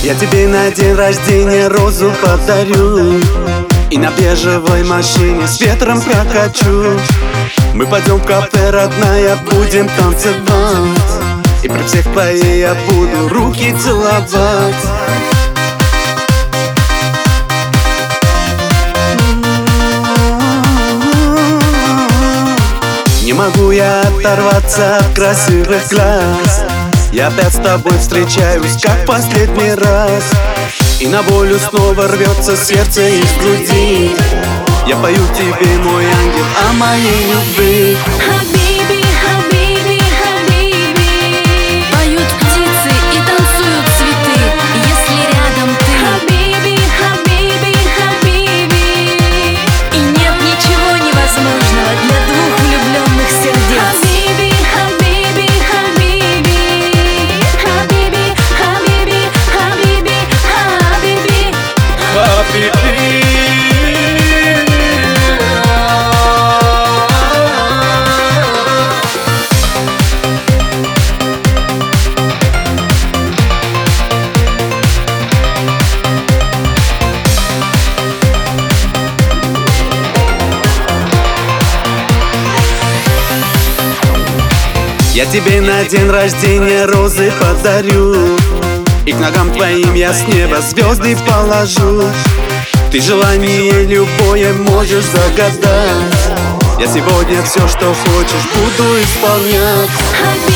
Я тебе на день рождения розу подарю и на бежевой машине с ветром прокачу. Мы пойдем в кафе, родная, будем танцевать, и при всех твоей я буду руки целовать. Не могу я оторваться от красивых глаз. Я опять с тобой встречаюсь, как последний раз, и на волю снова рвется сердце из груди. Я пою тебе, мой ангел, о моей любви. Хабиби, хабиби, хабиби. Поют птицы и танцуют цветы, если рядом ты. Хабиби, хабиби, хабиби. И нет ничего невозможного для двух влюбленных сердец. Хабиби, хабиби, хабиби. Хабиби, хабиби, хабиби, хабиби. Хабиби. Я тебе на день рождения розы подарю, и к ногам твоим я с неба звезды положу. Ты желание любое можешь загадать. Я сегодня все, что хочешь, буду исполнять.